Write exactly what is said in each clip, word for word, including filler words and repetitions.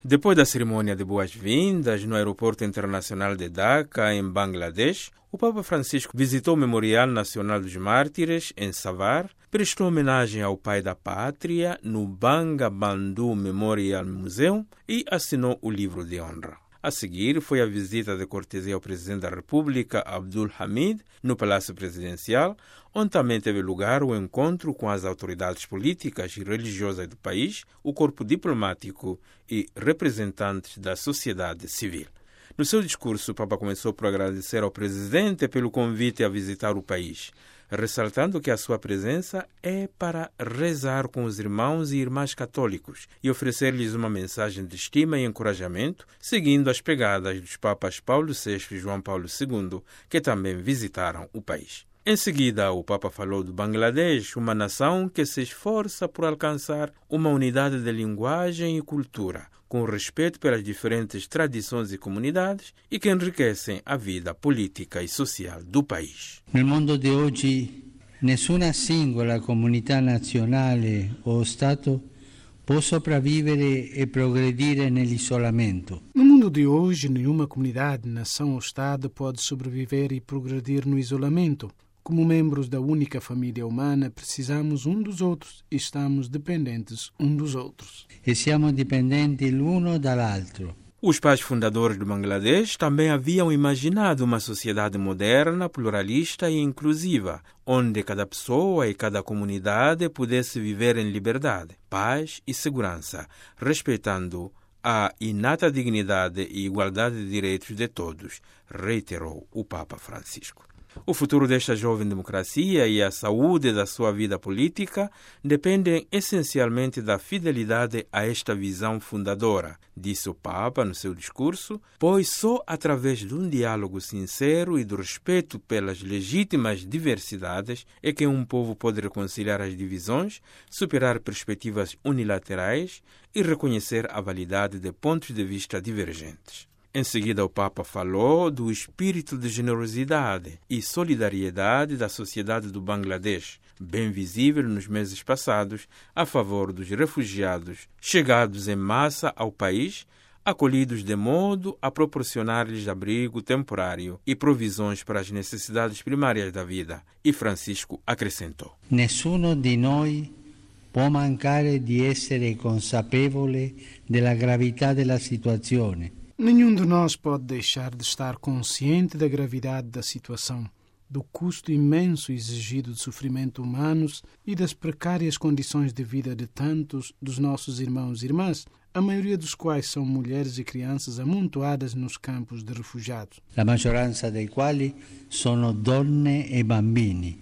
Depois da cerimônia de boas-vindas no Aeroporto Internacional de Dhaka, em Bangladesh, o Papa Francisco visitou o Memorial Nacional dos Mártires, em Savar, prestou homenagem ao pai da pátria no Bangabandhu Memorial Museum e assinou o livro de honra. A seguir, foi a visita de cortesia ao Presidente da República, Abdul Hamid, no Palácio Presidencial, onde também teve lugar o encontro com as autoridades políticas e religiosas do país, o corpo diplomático e representantes da sociedade civil. No seu discurso, o Papa começou por agradecer ao Presidente pelo convite a visitar o país, ressaltando que a sua presença é para rezar com os irmãos e irmãs católicos e oferecer-lhes uma mensagem de estima e encorajamento, seguindo as pegadas dos Papas Paulo sexto e João Paulo segundo, que também visitaram o país. Em seguida, o Papa falou do Bangladesh, uma nação que se esforça por alcançar uma unidade de linguagem e cultura, com respeito pelas diferentes tradições e comunidades e que enriquecem a vida política e social do país. Nel mondo di oggi, nessuna singola comunità nazionale o Stato può sopravvivere e progredire nell'isolamento. No mundo de hoje, nenhuma comunidade, nação ou Estado pode sobreviver e progredir no isolamento. Como membros da única família humana, precisamos um dos outros e estamos dependentes um dos outros. E siamo dipendenti l'uno dall'altro. Os pais fundadores do Bangladesh também haviam imaginado uma sociedade moderna, pluralista e inclusiva, onde cada pessoa e cada comunidade pudesse viver em liberdade, paz e segurança, respeitando a inata dignidade e igualdade de direitos de todos, reiterou o Papa Francisco. O futuro desta jovem democracia e a saúde da sua vida política dependem essencialmente da fidelidade a esta visão fundadora, disse o Papa no seu discurso, pois só através de um diálogo sincero e do respeito pelas legítimas diversidades é que um povo pode reconciliar as divisões, superar perspectivas unilaterais e reconhecer a validade de pontos de vista divergentes. Em seguida, o Papa falou do espírito de generosidade e solidariedade da sociedade do Bangladesh, bem visível nos meses passados, a favor dos refugiados chegados em massa ao país, acolhidos de modo a proporcionar-lhes abrigo temporário e provisões para as necessidades primárias da vida. E Francisco acrescentou: Nessuno di noi può mancare di essere consapevole della gravità della situazione. Nenhum de nós pode deixar de estar consciente da gravidade da situação, do custo imenso exigido de sofrimento humanos e das precárias condições de vida de tantos dos nossos irmãos e irmãs, a maioria dos quais são mulheres e crianças amontoadas nos campos de refugiados. La maggioranza dei quali sono donne e bambini,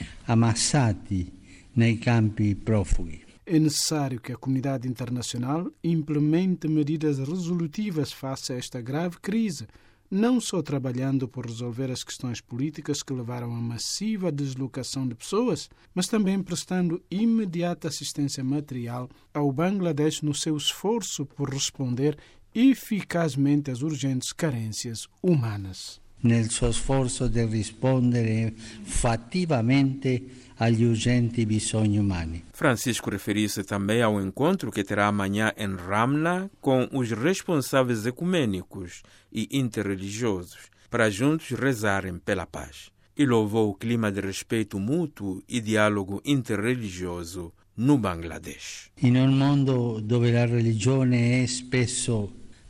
ammassati nei campi profughi. É necessário que a comunidade internacional implemente medidas resolutivas face a esta grave crise, não só trabalhando por resolver as questões políticas que levaram a massiva deslocação de pessoas, mas também prestando imediata assistência material ao Bangladesh no seu esforço por responder eficazmente às urgentes carências humanas. Nel suo sforzo di rispondere fattivamente agli urgenti bisogni umani. Francisco referiu-se também ao encontro que terá amanhã em Ramla com os responsáveis ecumênicos e interreligiosos, para juntos rezarem pela paz. E louvou o clima de respeito mútuo e diálogo interreligioso no Bangladesh. In un mondo dove la religione è spesso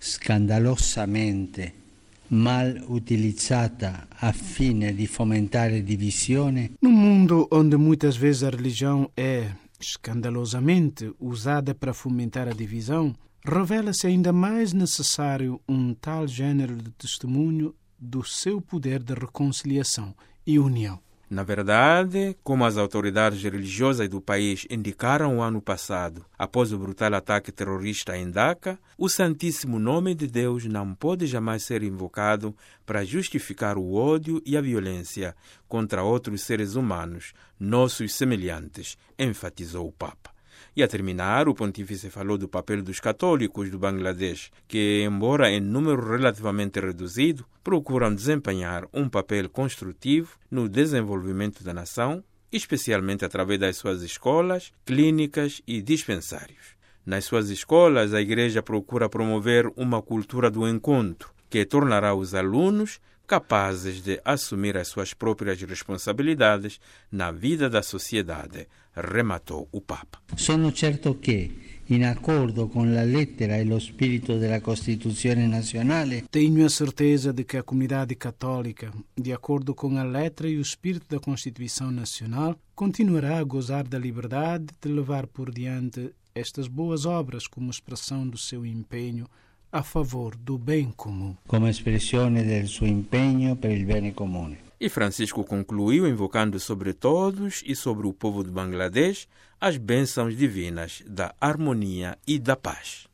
scandalosamente mal utilizzata a fine di fomentare divisione. No mundo onde muitas vezes a religião é escandalosamente usada para fomentar a divisão, revela-se ainda mais necessário um tal gênero de testemunho do seu poder de reconciliação e união. Na verdade, como as autoridades religiosas do país indicaram o ano passado, após o brutal ataque terrorista em Dhaka, o Santíssimo Nome de Deus não pode jamais ser invocado para justificar o ódio e a violência contra outros seres humanos, nossos semelhantes, enfatizou o Papa. E a terminar, o pontífice falou do papel dos católicos do Bangladesh, que, embora em número relativamente reduzido, procuram desempenhar um papel construtivo no desenvolvimento da nação, especialmente através das suas escolas, clínicas e dispensários. Nas suas escolas, a Igreja procura promover uma cultura do encontro, que tornará os alunos capazes de assumir as suas próprias responsabilidades na vida da sociedade, rematou o Papa. Sono certo che, in accordo con la lettera e lo spirito della Costituzione nazionale, tenho a certeza de que a comunidade católica, de acordo com a letra e o espírito da Constituição Nacional, continuará a gozar da liberdade de levar por diante estas boas obras como expressão do seu empenho a favor do bem comum. Come espressione del suo impegno per il bene comune. E Francisco concluiu invocando sobre todos e sobre o povo de Bangladesh as bênçãos divinas da harmonia e da paz.